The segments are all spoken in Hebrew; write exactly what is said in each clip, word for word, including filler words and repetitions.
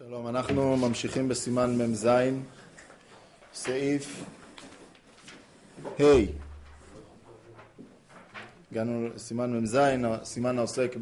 שלום, אנחנו ממשיכים בסימן ממז, סעיף ה'. הגענו לסימן ממז, סימן העוסק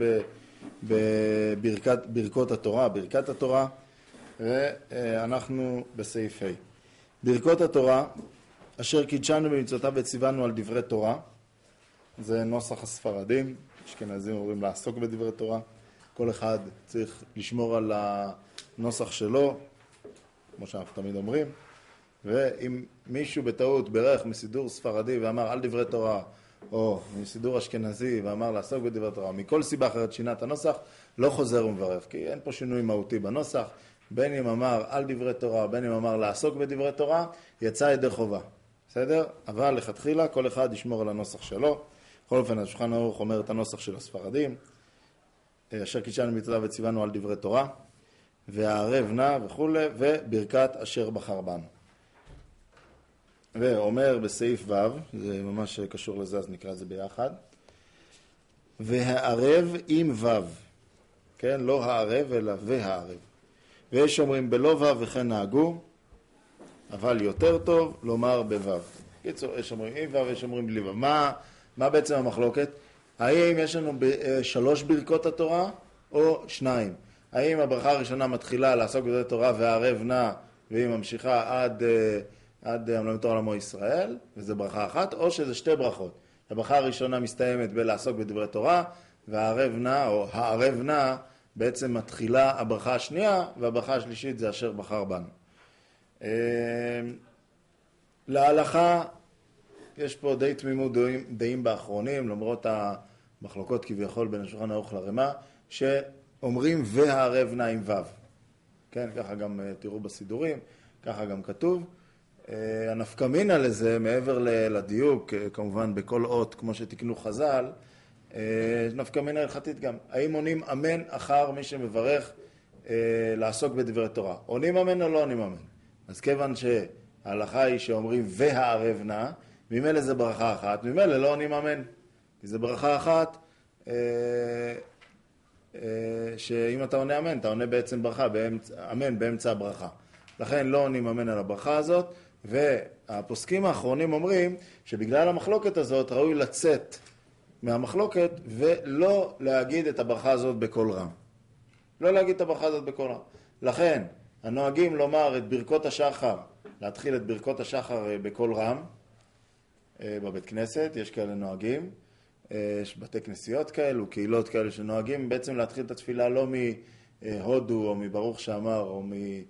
בברכת ברכות התורה, ברכת התורה, ואנחנו בסעיף ה'. ברכות התורה, אשר קידשנו במצוותיו וציוונו על דברי תורה, זה נוסח הספרדים, אשכנזים אומרים לעסוק בדברי תורה, כל אחד צריך לשמור על הנוסח שלו, כמו שאנחנו תמיד אומרים, ואם מישהו בטעות ברך מסידור ספרדי ואמר על דברי תורה, או מסידור אשכנזי ואמר לעסוק בדברי תורה, מכל סיבה אחרת שינה את הנוסח, לא חוזר ומברך, כי אין פה שינוי מהותי בנוסח, בין אם אמר על דברי תורה, בין אם אמר לעסוק בדברי תורה, יצא ידי חובה, בסדר? אבל לכתחילה כל אחד ישמור על הנוסח שלו. בכל אופן, השולחן ערוך אומר את הנוסח של הספרדים, אשר קידשנו במצוותיו וציוונו על דברי תורה, והערב נא וכו', וברכת אשר בחר בנו. ואומר בסעיף ו', זה ממש קשור לזה, אז נקרא את זה ביחד, והערב עם ו', כן? לא הערב אלא והערב. ויש אומרים בלא ו' וכן נהגו, אבל יותר טוב לומר בו'. קיצור, יש אומרים עם ו' ויש אומרים בלי ו'. מה, מה בעצם המחלוקת? האם יש לנו שלוש ברכות התורה או שניים? האם הברכה הראשונה מתחילה לעסוק בדברי תורה והערב נא והיא ממשיכה עד, עד המלמד תורה לעמו ישראל, וזה ברכה אחת, או שזה שתי ברכות. הברכה הראשונה מסתיימת בלעסוק בדברי תורה, והערב נא או הערב נא בעצם מתחילה הברכה השנייה, והברכה השלישית זה אשר בחר בנו. להלכה יש פה די תמימות דעים, דעים באחרונים, למרות המחלוקות כביכול בין השולחן ערוך לרמה, שאומרים והערב נא עם ו'. כן, ככה גם תראו בסידורים, ככה גם כתוב. הנפקא מינה לזה, מעבר לדיוק, כמובן בכל אות, כמו שתקנו חז"ל, נפקא מינה הלכתית גם. האם עונים אמן אחר מי שמברך לעסוק בדברי תורה? עונים אמן או לא עונים אמן? אז כיוון שההלכה היא שאומרים והערב נא, ממילא זה ברכה אחת, ממילא לא עונים אמן. כי זה ברכה אחת, אה, אה, שאם אתה עונה אמן, אתה עונה בעצם ברכה, באמצע, אמן באמצע הברכה. לכן לא עונים אמן על הברכה הזאת, והפוסקים האחרונים אומרים שבגלל המחלוקת הזאת ראוי לצאת מהמחלוקת ולא להגיד את הברכה הזאת בקול רם. לא להגיד את הברכה הזאת בקול רם. לכן הנוהגים לומר את ברכות השחר, להתחיל את ברכות השחר בקול רם, בבית כנסת, יש כאלה נוהגים, יש בתי כנסיות כאלו, קהילות כאלה שנוהגים בעצם להתחיל את התפילה לא מהודו או מברוך שאמר או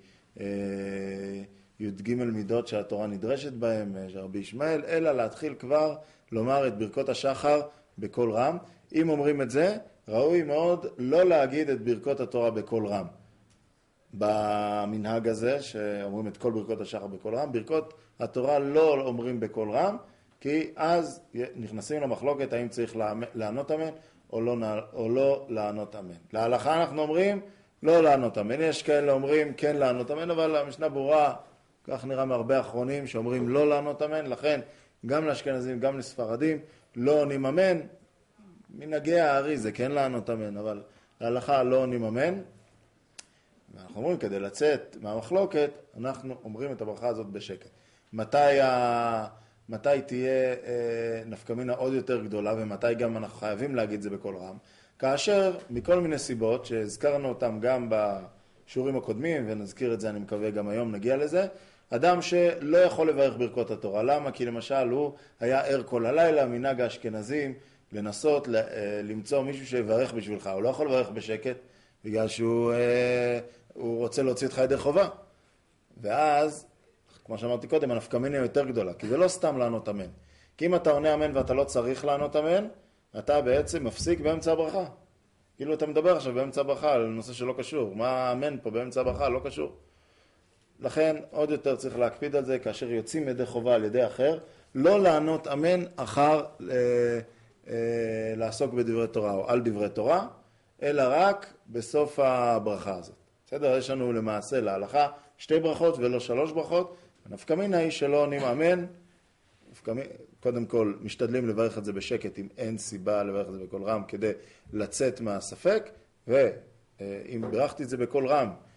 מי"ג מידות שהתורה נדרשת בהם, רבי ישמעאל, אלא להתחיל כבר לומר את ברכות השחר בקול רם. אם אומרים את זה, ראוי מאוד לא להגיד את ברכות התורה בקול רם. במנהג הזה שאומרים את כל ברכות השחר בקול רם, ברכות התורה לא אומרים בקול רם, כי אז נכנסים למחלוקת האם צריך לענות אמן או לא, או לא לענות אמן. להלכה אנחנו אומרים לא לענות אמן. יש כאלה אומרים כן לענות אמן, אבל המשנה ברורה, כך נראה מהרבה אחרונים שאומרים לא לענות אמן, לכן גם לאשכנזים, גם לספרדים, לא עונים אמן. מנהגי הארי זה כן לענות אמן, אבל להלכה לא עונים אמן. ואנחנו אומרים כדי לצאת מהמחלוקת, אנחנו אומרים את הברכה הזאת בשקט. מתי ה... מתי תהיה אה, נפקא מינה עוד יותר גדולה, ומתי גם אנחנו חייבים להגיד זה בקול רם, כאשר מכל מיני סיבות שהזכרנו אותם גם בשיעורים הקודמים, ונזכיר את זה אני מקווה גם היום נגיע לזה, אדם שלא יכול לברך ברכות התורה. למה? כי למשל הוא היה ער כל הלילה, מנהג האשכנזים, לנסות ל, אה, למצוא מישהו שיברך בשבילך, הוא לא יכול לברך בשקט, בגלל שהוא אה, הוא רוצה להוציא אותך ידי חובה. ואז כמו שאמרתי קודם, הנפקא מינה יותר גדולה, כי זה לא סתם לענות אמן. כי אם אתה עונה אמן ואתה לא צריך לענות אמן, אתה בעצם מפסיק באמצע הברכה. כאילו אתה מדבר עכשיו באמצע הברכה על נושא שלא קשור. מה אמן פה באמצע הברכה? לא קשור. לכן עוד יותר צריך להקפיד על זה, כאשר יוצאים ידי חובה על ידי אחר, לא לענות אמן אחר אה, אה, לעסוק בדברי תורה או על דברי תורה, אלא רק בסוף הברכה הזאת. בסדר? יש לנו למעשה להלכה שתי ברכות ולא שלוש ברכות. הנפקא מינה היא שלא עונים אמן, קודם כל משתדלים לברך את זה בשקט אם אין סיבה לברך את זה בקול רם כדי לצאת מהספק, ואם ברכתי את זה בקול רם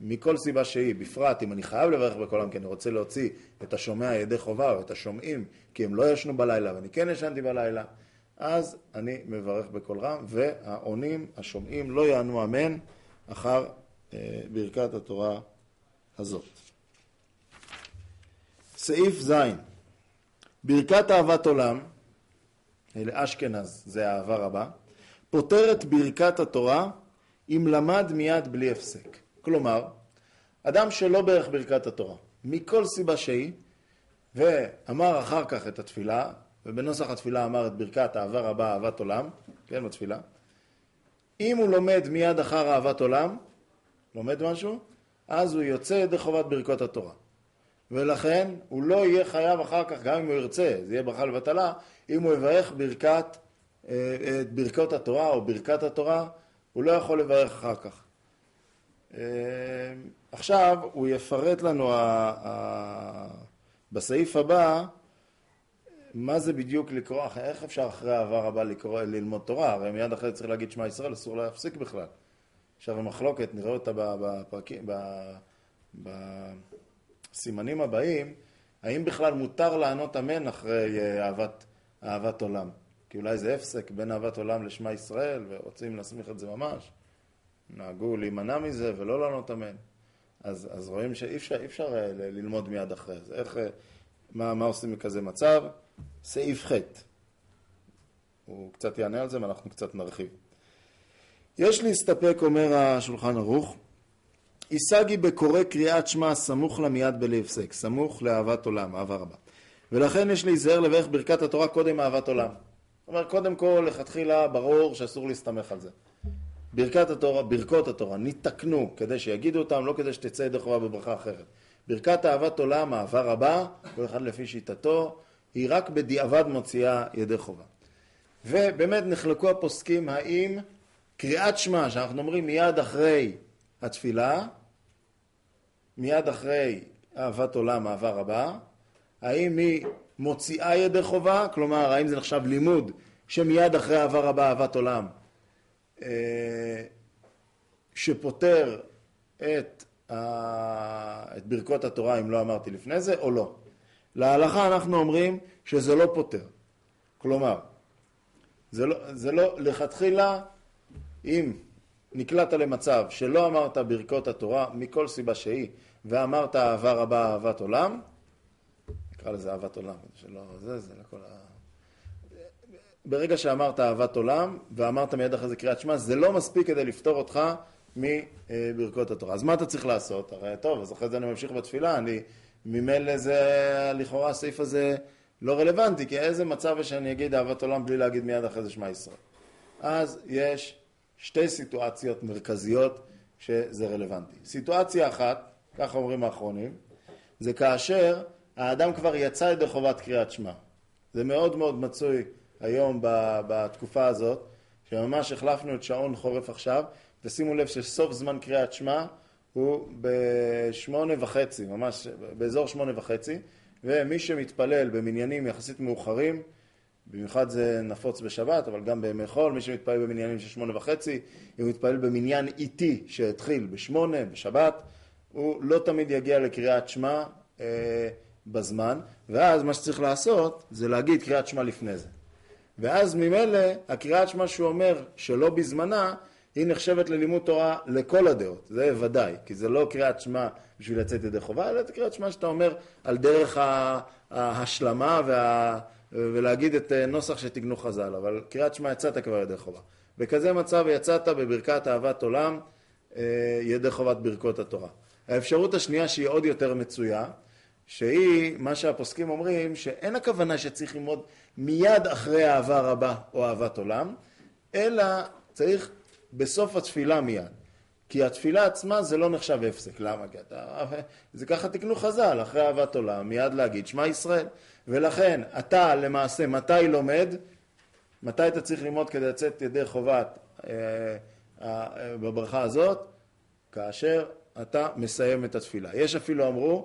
מכל סיבה שהיא, בפרט אם אני חייב לברך בקול רם, כי אני רוצה להוציא את השומע ידי חובה או את השומעים, כי הם לא ישנו בלילה ואני כן ישנתי בלילה, אז אני מברך בקול רם, והעונים, השומעים, לא יענו אמן אחר אה, ברכת התורה הזאת. סעיף זין, ברכת אהבת עולם, אלה אשכנז, זה אהבה רבה, פותרת ברכת התורה אם למד מיד בלי הפסק. כלומר, אדם שלא ברך ברכת התורה, מכל סיבה שהיא, ואמר אחר כך את התפילה, ובנוסח התפילה אמר את ברכת אהבה רבה, אהבת עולם, כן, בתפילה, אם הוא לומד מיד אחר אהבת עולם, לומד משהו, אז הוא יוצא ידי חובת ברכות התורה. ולכן הוא לא יהיה חייב אחר כך, גם אם הוא ירצה, זה יהיה ברכה לבטלה, אם הוא יברך ברכת, את ברכות התורה או ברכת התורה, הוא לא יכול לברך אחר כך. עכשיו הוא יפרט לנו בסעיף הבא, מה זה בדיוק לקרוא, איך אפשר אחרי אהבה רבה לקרוא, ללמוד תורה? הרי מיד אחרי צריך להגיד שמע ישראל, אסור להפסיק בכלל. עכשיו המחלוקת, נראה אותה בפרקים, בסימנים הבאים, האם בכלל מותר לענות אמן אחרי אהבת, אהבת עולם? כי אולי זה הפסק בין אהבת עולם לשמע ישראל, ורוצים להסמיך את זה ממש. נהגו להימנע מזה ולא לענות אמן. אז, אז רואים שאי אפשר, אי אפשר ללמוד מיד אחרי זה. איך, מה, מה עושים מכזה מצב? סעיף ח'. הוא קצת יענה על זה, ואנחנו קצת נרחיב. יש להסתפק, אומר השולחן ערוך, השגי בקורא קריאת שמע סמוך לה מיד בלי הפסק, סמוך לאהבת עולם, אהבה רבה. ולכן יש להיזהר לברך ברכת התורה קודם אהבת עולם. זאת אומרת, קודם כל, לכתחילה ברור שאסור להסתמך על זה. ברכת התורה, ברכות התורה, נתקנו כדי שיגידו אותם, לא כדי שתצא ידי חובה בברכה אחרת. ברכת אהבת עולם, אהבה רבה, כל אחד לפי שיטתו, היא רק בדיעבד מוציאה ידי חובה. ובאמת נחלקו הפוסקים האם קריאת שמע, שאנחנו אומרים מיד אחרי התפילה, מיד אחרי אהבת עולם, אהבה רבה, האם היא מוציאה ידי חובה, כלומר, האם זה נחשב לימוד שמיד אחרי אהבה רבה, אהבת עולם, שפותר את, את ברכות התורה, אם לא אמרתי לפני זה, או לא. להלכה אנחנו אומרים שזה לא פותר. כלומר, זה לא, זה לא לכתחילה, אם נקלעת למצב שלא אמרת ברכות התורה, מכל סיבה שהיא, ואמרת אהבה רבה, אהבת עולם, נקרא לזה אהבת עולם, שלא, זה, זה לכל ה... ברגע שאמרת אהבת עולם, ואמרת מיד אחרי זה קריאת שמע, זה לא מספיק כדי לפתור אותך מברכות התורה. אז מה אתה צריך לעשות? הרי טוב, אז אחרי זה אני ממשיך בתפילה, אני ממילא זה, לכאורה הסעיף הזה לא רלוונטי, כי איזה מצב יש שאני אגיד אהבת עולם בלי להגיד מיד אחרי זה שמע ישראל. אז יש שתי סיטואציות מרכזיות שזה רלוונטי. סיטואציה אחת, כך אומרים האחרונים, זה כאשר האדם כבר יצא ידי חובת קריאת שמע. זה מאוד מאוד מצוי היום בתקופה הזאת, שממש החלפנו את שעון חורף עכשיו, ושימו לב שסוף זמן קריאת שמע הוא בשמונה וחצי, ממש באזור שמונה וחצי, ומי שמתפלל במניינים יחסית מאוחרים, במיוחד זה נפוץ בשבת, אבל גם בימי חול, מי שמתפלל במניינים של שמונה וחצי, אם הוא מתפלל במניין איטי שהתחיל בשמונה, בשבת, הוא לא תמיד יגיע לקריאת שמע אה, בזמן, ואז מה שצריך לעשות זה להגיד קריאת שמע לפני זה. ואז ממילא הקריאת שמע שהוא אומר שלא בזמנה, היא נחשבת ללימוד תורה לכל הדעות, זה ודאי, כי זה לא קריאת שמע בשביל לצאת ידי חובה, אלא זה קריאת שמע שאתה אומר על דרך ההשלמה וה... ולהגיד את נוסח שתגנו חז"ל, אבל קריאת שמע יצאת כבר ידי חובה. בכזה מצב יצאת בברכת אהבת עולם ידי חובת ברכות התורה. האפשרות השנייה שהיא עוד יותר מצויה, שהיא מה שהפוסקים אומרים, שאין הכוונה שצריך ללמוד מיד אחרי אהבה רבה או אהבת עולם, אלא צריך בסוף התפילה מיד. כי התפילה עצמה זה לא נחשב הפסק. למה? כי אתה, זה ככה תקנו חז"ל, אחרי אהבת עולם, מיד להגיד שמע ישראל. ולכן אתה למעשה מתי לומד, מתי אתה צריך ללמוד כדי לצאת ידי חובת אה, אה, בברכה הזאת? כאשר אתה מסיים את התפילה. יש אפילו אמרו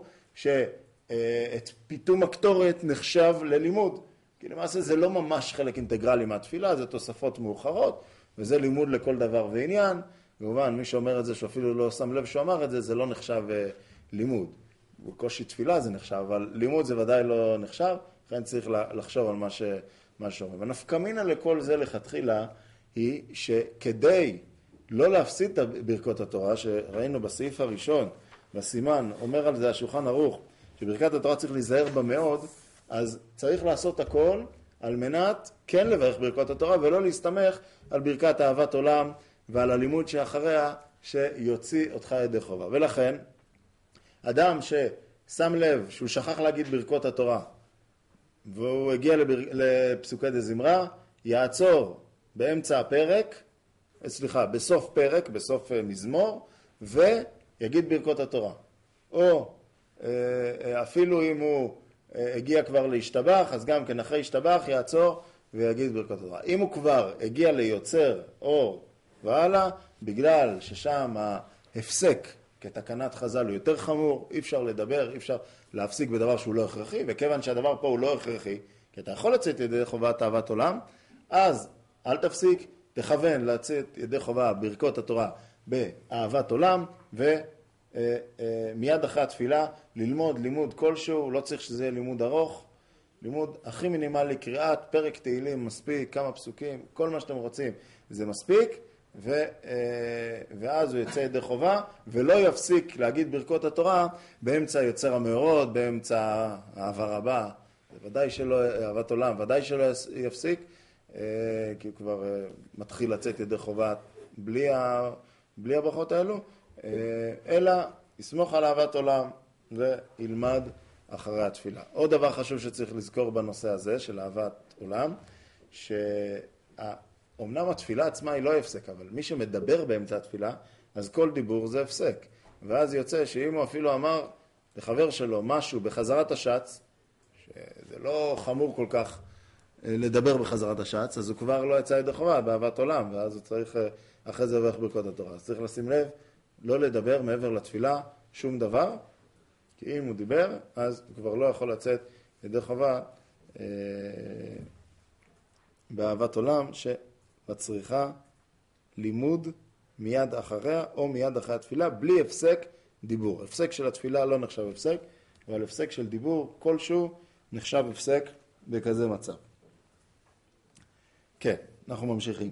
שאת פיתום הקטורת נחשב ללימוד. כי למעשה זה לא ממש חלק אינטגרלי מהתפילה, זה תוספות מאוחרות, וזה לימוד לכל דבר ועניין, כמובן, מי שאומר את זה שאפילו לא שם לב שהוא אמר את זה, זה לא נחשב אה, לימוד. בקושי תפילה זה נחשב, אבל לימוד זה ודאי לא נחשב, לכן צריך לחשוב על מה, ש, מה שאומרים. הנפקמינה לכל זה לכתחילה היא שכדי לא להפסיד את ברכות התורה, שראינו בסעיף הראשון, בסימן, אומר על זה השולחן ערוך, שברכת התורה צריך להיזהר בה מאוד, אז צריך לעשות הכל על מנת כן לברך ברכות התורה, ולא להסתמך על ברכת אהבת עולם ועל הלימוד שאחריה שיוציא אותך ידי חובה. ולכן, אדם ששם לב שהוא שכח להגיד ברכות התורה, והוא הגיע לבר... לפסוקי דזמרה, יעצור באמצע הפרק, סליחה, בסוף פרק, בסוף מזמור, ויגיד ברכות התורה. או אפילו אם הוא הגיע כבר להשתבח, אז גם כן אחרי השתבח יעצור ויגיד ברכות התורה. אם הוא כבר הגיע ליוצר אור והלאה, בגלל ששם ההפסק כתקנת חז"ל הוא יותר חמור, אי אפשר לדבר, אי אפשר להפסיק בדבר שהוא לא הכרחי, וכיוון שהדבר פה הוא לא הכרחי, כי אתה יכול לצאת ידי חובת אהבת עולם, אז אל תפסיק, תכוון לצאת ידי חובה ברכות התורה באהבת עולם, ומיד אחרי התפילה ללמוד לימוד כלשהו, לא צריך שזה יהיה לימוד ארוך, לימוד הכי מינימלי, קריאת פרק תהילים מספיק, כמה פסוקים, כל מה שאתם רוצים, זה מספיק, ו, ואז הוא יצא ידי חובה, ולא יפסיק להגיד ברכות התורה באמצע יוצר המאורות, באמצע העבר הבא, ודאי שלא, אהבת עולם, ודאי שלא יפסיק, כי הוא כבר מתחיל לצאת ידי חובה בלי, ה, בלי הברכות האלו, אלא יסמוך על אהבת עולם וילמד אחרי התפילה. עוד דבר חשוב שצריך לזכור בנושא הזה של אהבת עולם, שאומנם התפילה עצמה היא לא הפסק, אבל מי שמדבר באמצע התפילה, אז כל דיבור זה הפסק. ואז יוצא שאם הוא אפילו אמר לחבר שלו משהו בחזרת השץ, שזה לא חמור כל כך לדבר בחזרת השץ, אז הוא כבר לא יצא ידי חובה באהבת עולם, ואז הוא צריך אחרי זה לברך ברכות התורה. אז צריך לשים לב, לא לדבר מעבר לתפילה שום דבר, כי אם הוא דיבר, אז הוא כבר לא יכול לצאת ידי חובה אה, באהבת עולם, שמצריכה לימוד מיד אחריה או מיד אחרי התפילה, בלי הפסק דיבור. הפסק של התפילה לא נחשב הפסק, אבל הפסק של דיבור כלשהו נחשב הפסק בכזה מצב. כן, אנחנו ממשיכים.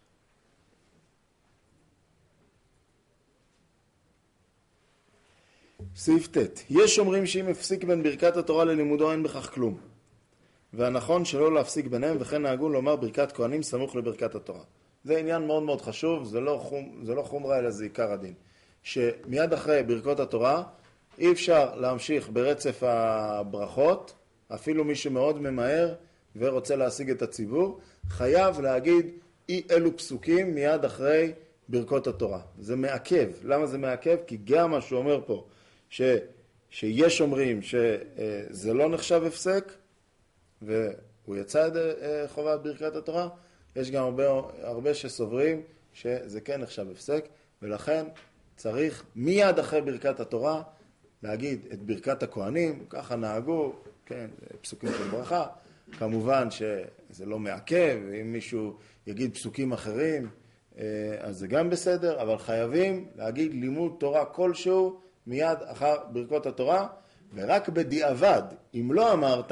סעיף ט' יש אומרים שאם הפסיק בין ברכת התורה ללימודו אין בכך כלום, והנכון שלא להפסיק ביניהם, וכן נהגו לומר ברכת כהנים סמוך לברכת התורה. זה עניין מאוד מאוד חשוב, זה לא, חום, זה לא חומרה אלא זה עיקר הדין, שמיד אחרי ברכות התורה אי אפשר להמשיך ברצף הברכות, אפילו מי שמאוד ממהר ורוצה להשיג את הציבור, חייב להגיד אי אלו פסוקים מיד אחרי ברכות התורה. זה מעכב. למה זה מעכב? כי גם מה שהוא אומר פה, ש, שיש אומרים שזה לא נחשב הפסק, והוא יצא ידי חובת ברכת התורה, יש גם הרבה, הרבה שסוברים שזה כן נחשב הפסק, ולכן צריך מיד אחרי ברכת התורה להגיד את ברכת הכהנים, ככה נהגו, כן, פסוקים של ברכה, כמובן שזה לא מעכב, אם מישהו יגיד פסוקים אחרים, אז זה גם בסדר, אבל חייבים להגיד לימוד תורה כלשהו מיד אחר ברכות התורה, ורק בדיעבד, אם לא אמרת,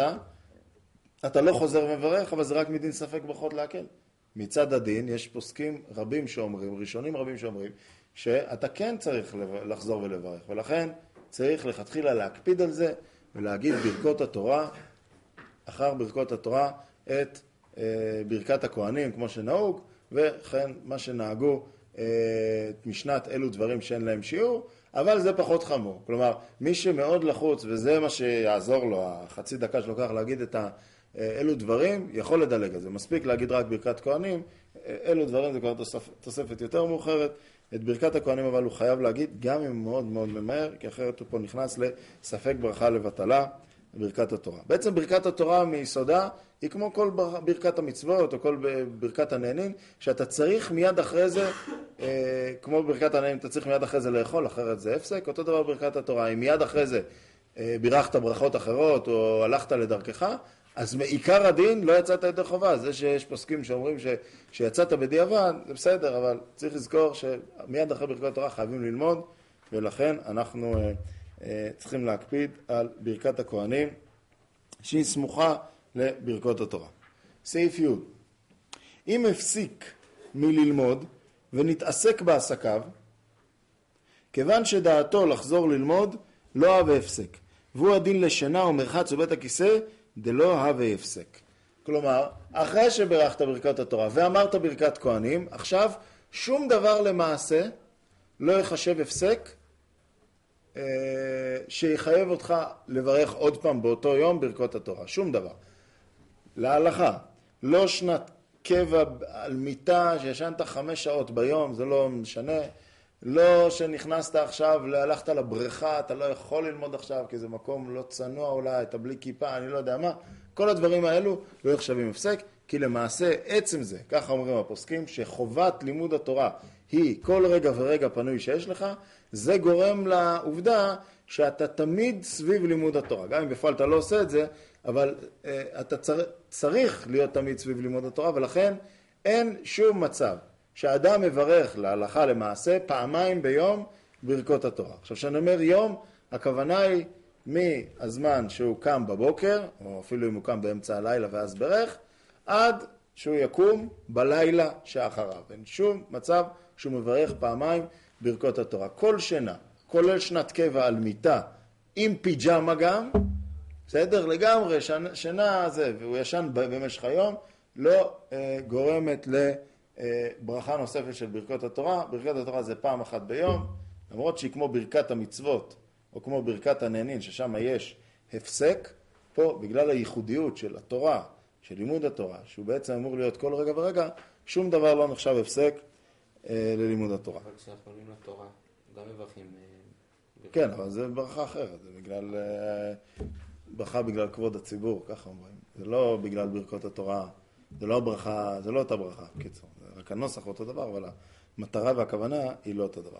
אתה לא חוזר ומברך, אבל זה רק מדין ספק ברכות להקל. מצד הדין יש פוסקים רבים שאומרים, ראשונים רבים שאומרים, שאתה כן צריך לחזור ולברך, ולכן צריך לכתחילה להקפיד על זה, ולהגיד ברכות התורה, אחר ברכות התורה, את אה, ברכת הכהנים, כמו שנהוג, וכן מה שנהגו אה, משנת אלו דברים שאין להם שיעור, אבל זה פחות חמור. כלומר, מי שמאוד לחוץ, וזה מה שיעזור לו, החצי דקה שלוקח להגיד את אלו דברים, יכול לדלג על זה. מספיק להגיד רק ברכת כהנים, אלו דברים זה כבר תוספ, תוספת יותר מאוחרת. את ברכת הכהנים אבל הוא חייב להגיד, גם אם מאוד מאוד ממהר, כי אחרת הוא פה נכנס לספק ברכה לבטלה, ברכת התורה. בעצם ברכת התורה מיסודה היא כמו כל ברכת המצוות או כל ברכת הנהנים, שאתה צריך מיד אחרי זה, אה, כמו ברכת הנהנים, אתה צריך מיד אחרי זה לאכול, אחרת זה הפסק. אותו דבר ברכת התורה, אם מיד אחרי זה אה, בירכת ברכות אחרות או הלכת לדרכך, אז מעיקר הדין לא יצאת ידי חובה. זה שיש פוסקים שאומרים ש, שיצאת בדיעבד, זה בסדר, אבל צריך לזכור שמיד אחרי ברכות התורה חייבים ללמוד, ולכן אנחנו אה, אה, צריכים להקפיד על ברכת הכהנים, שהיא סמוכה לברכות התורה. סעיף י' אם הפסיק מללמוד ונתעסק בעסקיו, כיוון שדעתו לחזור ללמוד, לא הווה הפסק. והוא הדין לשינה או מרחץ ובית הכיסא, דלא הווה הפסק. כלומר, אחרי שברכת ברכת התורה ואמרת ברכת כהנים, עכשיו שום דבר למעשה לא יחשב הפסק, אה, שיחייב אותך לברך עוד פעם באותו יום ברכות התורה. שום דבר. להלכה, לא שנת קבע על מיטה שישנת חמש שעות ביום, זה לא משנה. לא שנכנסת עכשיו, הלכת לבריכה, אתה לא יכול ללמוד עכשיו, כי זה מקום לא צנוע אולי, אתה בלי כיפה, אני לא יודע מה. כל הדברים האלו לא יחשבים הפסק, כי למעשה עצם זה, ככה אומרים הפוסקים, שחובת לימוד התורה היא כל רגע ורגע פנוי שיש לך, זה גורם לעובדה שאתה תמיד סביב לימוד התורה. גם אם בפועל אתה לא עושה את זה, אבל uh, אתה צר, צריך להיות תמיד סביב לימוד התורה, ולכן אין שום מצב שהאדם מברך להלכה למעשה פעמיים ביום ברכות התורה. עכשיו שאני אומר יום, הכוונה היא מהזמן שהוא קם בבוקר, או אפילו אם הוא קם באמצע הלילה ואז ברך, עד שהוא יקום בלילה שאחריו. אין שום מצב שהוא מברך פעמיים ברכות התורה. כל שינה, כולל שנת קבע על מיטה, עם פיג'מה גם, בסדר? לגמרי, שינה זה, והוא ישן במשך היום, לא אה, גורמת ל... ברכה נוספת של ברכות התורה. ברכת התורה זה פעם אחת ביום, למרות שהיא כמו ברכת המצוות או כמו ברכת הנהנין ששם יש הפסק, פה בגלל הייחודיות של התורה, של לימוד התורה, שהוא בעצם אמור להיות כל רגע ורגע, שום דבר לא נחשב הפסק אה, ללימוד התורה. אבל כשאנחנו עולים לתורה גם מברכים אה, כן, אבל זה ברכה אחרת, זה בגלל אה, ברכה בגלל כבוד הציבור, ככה אומרים. זה לא בגלל ברכות התורה, זה לא ברכה, זה לא אותה ברכה, בקיצור. רק הנוסח אותו דבר, אבל המטרה והכוונה היא לא אותו דבר.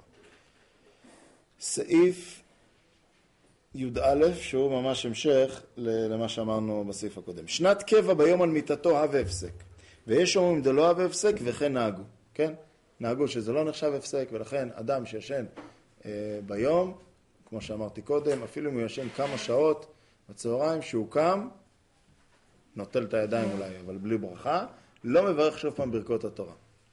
סעיף י"א, שהוא ממש המשך למה שאמרנו בסעיף הקודם. שנת קבע ביום על מיטתו הווה הפסק, ויש אומרים דלא הווה הפסק וכן נהגו, כן? נהגו שזה לא נחשב הפסק, ולכן אדם שישן אה, ביום, כמו שאמרתי קודם, אפילו אם הוא ישן כמה שעות בצהריים, שהוא קם, נוטל את הידיים אולי, אבל בלי ברכה, לא מברך שוב פעם ברכות התורה.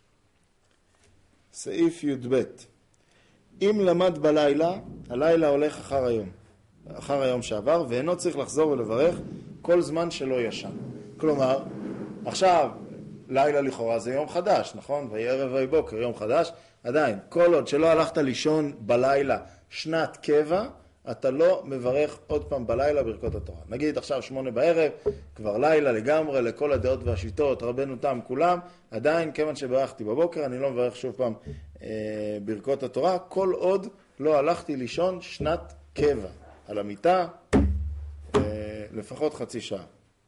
סעיף י"ב אם למד בלילה, הלילה הולך אחר היום, אחר היום שעבר, ואינו צריך לחזור ולברך כל זמן שלא ישן. כלומר, עכשיו, לילה לכאורה זה יום חדש, נכון? ויהי ערב ויהי בוקר, יום חדש. עדיין, כל עוד שלא הלכת לישון בלילה שנת קבע, אתה לא מברך עוד פעם בלילה ברכות התורה. נגיד עכשיו שמונה בערב, כבר לילה לגמרי, לכל הדעות והשיטות, רבנו תם כולם, עדיין כיוון שברכתי בבוקר, אני לא מברך שוב פעם אה, ברכות התורה, כל עוד לא הלכתי לישון שנת קבע, על המיטה, אה, לפחות חצי שעה.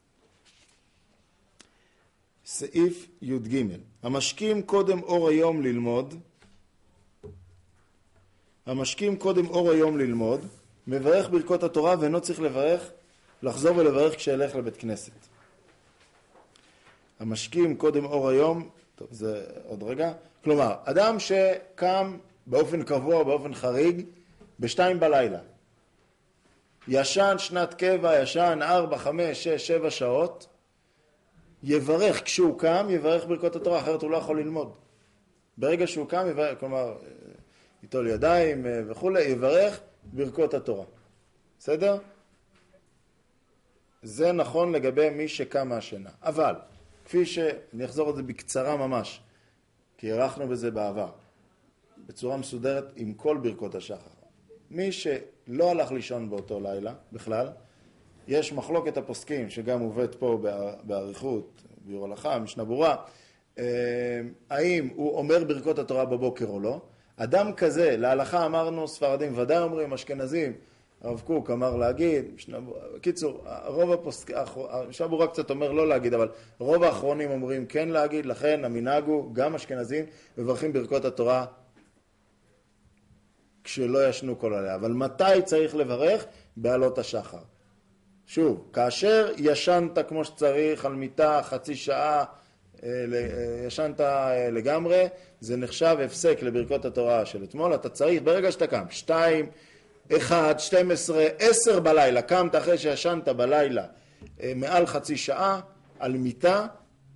סעיף י"ג המשכים קודם אור היום ללמוד, המשכים קודם אור היום ללמוד, מברך ברכות התורה ואינו צריך לברך, לחזור ולברך כשילך לבית כנסת. המשכים קודם אור היום, טוב זה עוד רגע, כלומר, אדם שקם באופן קבוע, באופן חריג, בשתיים בלילה, ישן שנת קבע, ישן ארבע, חמש, שש, שבע שעות, יברך כשהוא קם, יברך ברכות התורה, אחרת הוא לא יכול ללמוד. ברגע שהוא קם, יברך, כלומר, יטול ידיים וכו', יברך ברכות התורה. בסדר? זה נכון לגבי מי שקם מהשינה. אבל, כפי שאני אחזור את זה בקצרה ממש, כי ערכנו בזה בעבר, בצורה מסודרת עם כל ברכות השחר. מי שלא הלך לישון באותו לילה, בכלל, יש מחלוקת הפוסקים, שגם מובאת פה בעריכות, ביור הלכה, משנה ברורה, האם הוא אומר ברכות התורה בבוקר או לא. אדם כזה, להלכה אמרנו, ספרדים ודאי אומרים, אשכנזים, הרב קוק אמר להגיד, קיצור, רוב הפוסקים, משנה ברורה קצת אומר לא להגיד, אבל רוב האחרונים אומרים כן להגיד, לכן המנהג הוא, גם אשכנזים, מברכים ברכות התורה כשלא ישנו כל הלילה. אבל מתי צריך לברך? בעלות השחר. שוב, כאשר ישנת כמו שצריך על מיטה חצי שעה, ישנת לגמרי, זה נחשב הפסק לברכות התורה של אתמול. אתה צריך, ברגע שאתה קם, שתיים, אחד, שתים עשרה, עשר בלילה, קמת אחרי שישנת בלילה מעל חצי שעה על מיטה,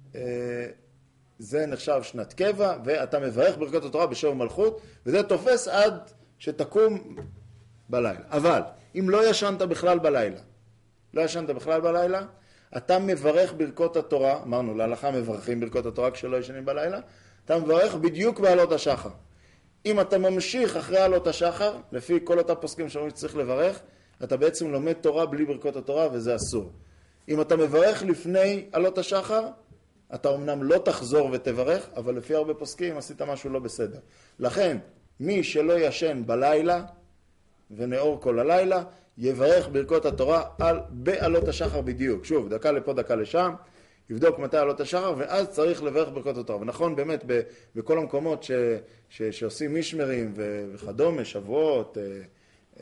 זה נחשב שנת קבע, ואתה מברך ברכות התורה בשוב מלכות, וזה תופס עד שתקום בלילה. אבל אם לא ישנת בכלל בלילה, לא ישנת בכלל בלילה, אתה מברך ברכות התורה, אמרנו להלכה מברכים ברכות התורה כשלא ישנים בלילה, אתה מברך בדיוק בעלות השחר. אם אתה ממשיך אחרי עלות השחר, לפי כל אותה פוסקים שאומרים שצריך לברך, אתה בעצם לומד תורה בלי ברכות התורה, וזה אסור. אם אתה מברך לפני עלות השחר, אתה אמנם לא תחזור ותברך, אבל לפי הרבה פוסקים עשית משהו לא בסדר. לכן, מי שלא ישן בלילה ונאור כל הלילה, יברך ברכות התורה על, בעלות השחר בדיוק. שוב, דקה לפה, דקה לשם, יבדוק מתי עלות השחר, ואז צריך לברך ברכות התורה. ונכון, באמת, ב, בכל המקומות ש, ש, שעושים משמרים ו, וכדומה, שבועות, אה, אה,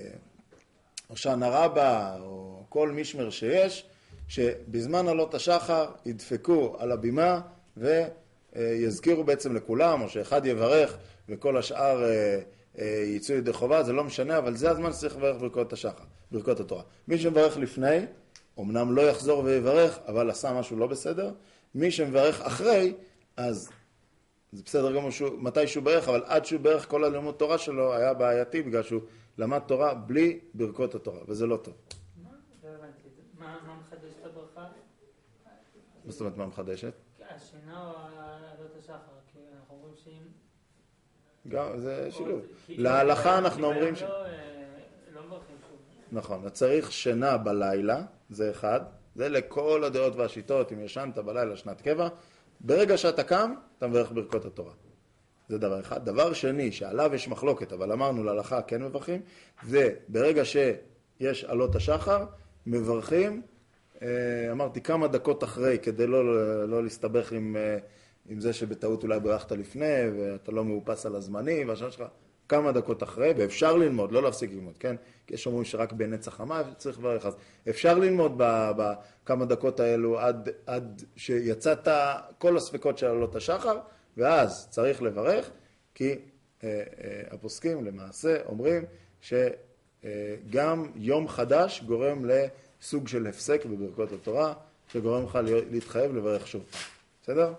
הושענא רבה, או כל משמר שיש, שבזמן עלות השחר ידפקו על הבימה ויזכירו בעצם לכולם, או שאחד יברך וכל השאר יצאו ידי חובה, זה לא משנה, אבל זה הזמן שצריך לברך ברכות השחר, ברכות התורה. מי שמברך לפני, אמנם לא יחזור ויברך, אבל עשה משהו לא בסדר. מי שמברך אחרי, אז זה בסדר גם מתי שהוא ברך, אבל עד שהוא ברך כל הלימוד תורה שלו היה בעייתי, בגלל שהוא למד תורה בלי ברכות התורה, וזה לא טוב. מה מחדש את הברכה? מה זאת אומרת מה מחדשת? השינה או עלות השחר? כי אנחנו אומרים שאם... גם, זה שילוב. להלכה אנחנו אומרים ש... לא מברכים שוב. נכון, צריך שינה בלילה, זה אחד. זה לכל הדעות והשיטות, אם ישנת בלילה שנת קבע. ברגע שאתה קם, אתה מברך ברכות התורה. זה דבר אחד. דבר שני, שעליו יש מחלוקת, אבל אמרנו להלכה כן מברכים, זה ברגע שיש עלות השחר, מברכים, אמרתי כמה דקות אחרי, כדי לא, לא להסתבך עם, עם זה שבטעות אולי ברכת לפני, ואתה לא מאופס על הזמנים, והשאלה שלך, כמה דקות אחרי, ואפשר ללמוד, לא להפסיק ללמוד, כן? כי יש אומרים שרק בנצח חמה צריך לברך, אז אפשר ללמוד בכמה דקות האלו עד, עד שיצאת כל הספקות של עלות השחר, ואז צריך לברך, כי אה, אה, הפוסקים למעשה אומרים שגם יום חדש גורם לסוג של הפסק בברכות התורה, שגורם לך להתחייב לברך שוב. בסדר?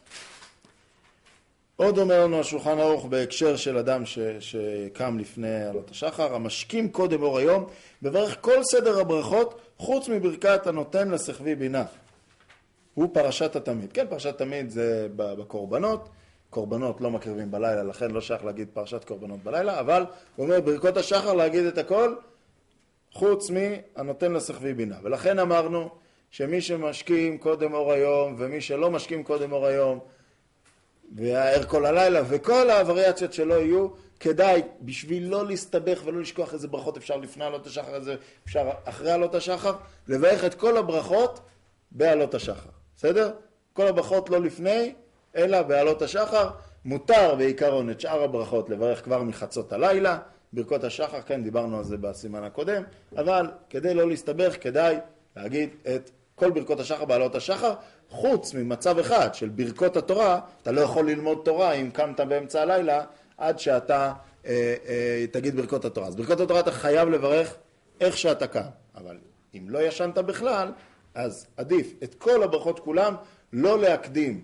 עוד אומר לנו השולחן ערוך בהקשר של אדם ש, שקם לפני עלות השחר, המשכים קודם אור היום, בברך כל סדר הברכות, חוץ מברכת הנותן לשכבי בינה. הוא פרשת התמיד. כן, פרשת תמיד זה בקורבנות, קורבנות לא מקריבים בלילה, לכן לא שייך להגיד פרשת קורבנות בלילה, אבל הוא אומר ברכות השחר להגיד את הכל, חוץ מהנותן לשכבי בינה. ולכן אמרנו שמי שמשכים קודם אור היום, ומי שלא משכים קודם אור היום, והער כל הלילה, וכל הווריאציות שלו יהיו, כדאי, בשביל לא להסתבך ולא לשכוח איזה ברכות אפשר לפני עלות השחר, איזה אפשר אחרי עלות השחר, לברך את כל הברכות בעלות השחר. בסדר? כל הברכות לא לפני, אלא בעלות השחר. מותר בעיקרון את שאר הברכות לברך כבר מחצות הלילה, ברכות השחר, כן, דיברנו על זה בסימן הקודם, אבל כדי לא להסתבך, כדאי להגיד את כל ברכות השחר בעלות השחר, חוץ ממצב אחד של ברכות התורה, אתה לא יכול ללמוד תורה אם קמת באמצע הלילה, עד שאתה אה, אה, תגיד ברכות התורה. אז ברכות התורה אתה חייב לברך איך שאתה קם, אבל אם לא ישנת בכלל, אז עדיף את כל הברכות כולם לא להקדים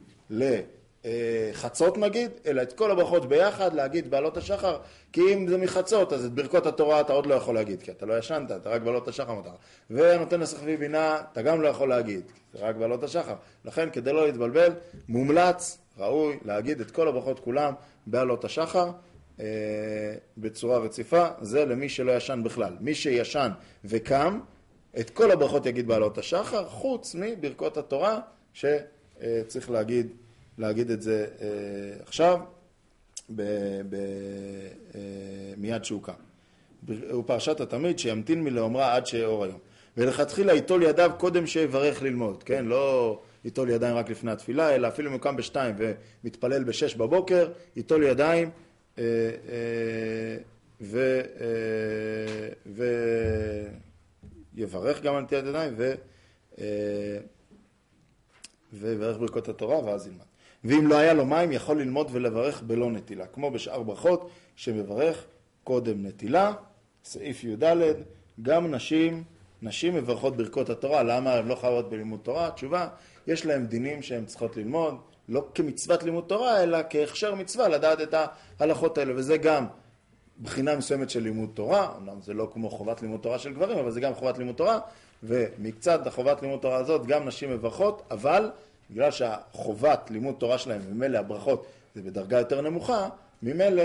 לחצות נגיד, אלא את כל הברכות ביחד להגיד בעלות השחר, כי אם זה מחצות, אז את ברכות התורה אתה עוד לא יכול להגיד, כי אתה לא ישנת, אתה רק בעלות השחר מותר. ונותן לשכבי בינה, אתה גם לא יכול להגיד, כי זה רק בעלות השחר. לכן, כדי לא להתבלבל, מומלץ, ראוי, להגיד את כל הברכות כולם בעלות השחר, אה, בצורה רציפה. זה למי שלא ישן בכלל. מי שישן וקם, את כל הברכות יגיד בעלות השחר, חוץ מברכות התורה, שצריך להגיד, להגיד את זה אה, עכשיו, ב, ב, אה, מיד שהוא קם. הוא פרשת התמיד שימתין מלאומרה עד שאור היום. ולכתחילה ייטול ידיו קודם שיברך ללמוד, כן? לא ייטול ידיים רק לפני התפילה, אלא אפילו אם הוא קם בשתיים ומתפלל בשש בבוקר, ייטול ידיים אה, אה, ו... אה, ו יברך גם על נטילת ידיים ו... ויברך ברכות התורה ואז ילמד. ואם לא היה לו מים יכול ללמוד ולברך בלא נטילה, כמו בשאר ברכות שמברך קודם נטילה, סעיף י' ד', גם נשים, נשים מברכות ברכות התורה, למה הן לא חייבות בלימוד תורה? תשובה, יש להם דינים שהן צריכות ללמוד, לא כמצוות לימוד תורה, אלא כהכשר מצווה לדעת את ההלכות האלה, וזה גם בחינה מסוימת של לימוד תורה, אמנם זה לא כמו חובת לימוד תורה של גברים, אבל זה גם חובת לימוד תורה, ומקצת החובת לימוד תורה הזאת גם נשים מברכות, אבל בגלל שהחובת לימוד תורה שלהם, ממילא הברכות זה בדרגה יותר נמוכה, ממילא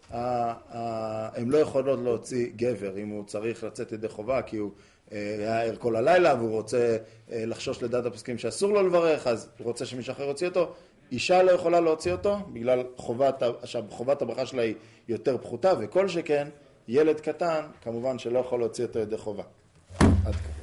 הם לא יכולות להוציא גבר אם הוא צריך לצאת ידי חובה, כי הוא היה ער כל הלילה והוא רוצה לחשוש לדעת הפסקים שאסור לו לברך, אז הוא רוצה שמישהו אחר יוציא אותו. אישה לא יכולה להוציא אותו בגלל חובת, חובת הברכה שלה היא יותר פחותה, וכל שכן ילד קטן כמובן שלא יכול להוציא אותו ידי חובה. עד כאן.